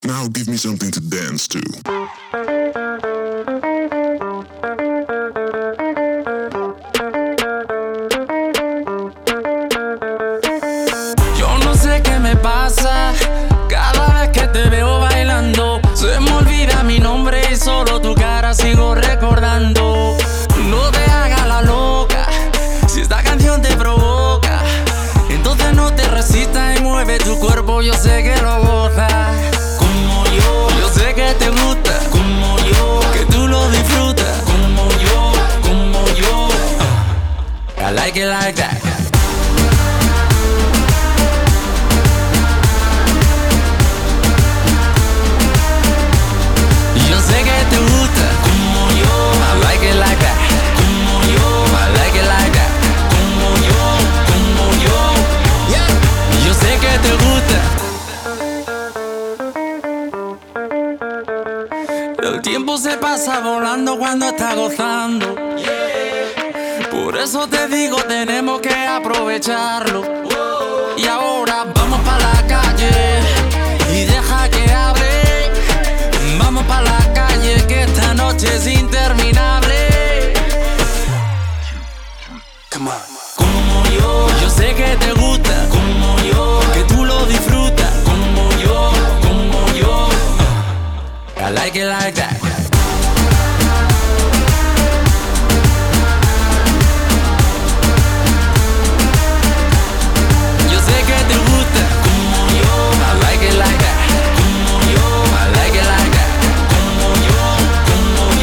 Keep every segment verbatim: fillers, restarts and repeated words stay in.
Now give me something to dance to. Yo no sé qué me pasa cada vez que te veo bailando. Se me olvida mi nombre y solo tu cara sigo recordando. No te hagas la loca, si esta canción te provoca, entonces no te resistas y mueve tu cuerpo, yo sé que lo gozas. Como yo, yo sé que te gusta. Como yo, que tú lo disfrutas. Como yo, como yo. I like it like that. Yo sé que te gusta. Como yo, I like it like that. Como yo, I like it like that. Como yo, como yo. Yeah. Yo sé que te gusta. El tiempo se pasa volando cuando estás gozando. Por eso te digo, tenemos que aprovecharlo. Y ahora vamos pa' la calle y deja que hable. Vamos pa' la calle que esta noche es interminable. Come on. Como yo, yo sé que te gusta. Como yo, que tú lo disfrutas. Como yo, como yo. I like it like that. Yo sé que te gusta. Como yo, I like it like that. Como yo, I like it like that. Como yo, como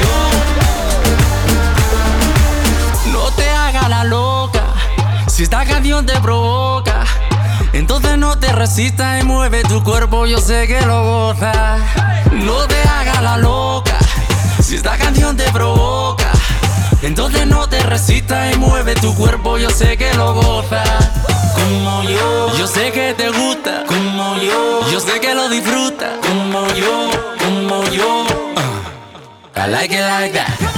yo. No te hagas la loca, si esta canción te provoca, entonces no te resistas y mueve tu cuerpo, yo sé que lo gozas. No te hagas la loca, si esta canción te provoca, entonces no te resistas y mueve tu cuerpo, yo sé que lo gozas. Como yo, yo sé que te gusta. Como yo, yo sé que lo disfrutas. Como yo, como yo. uh, I like it like that.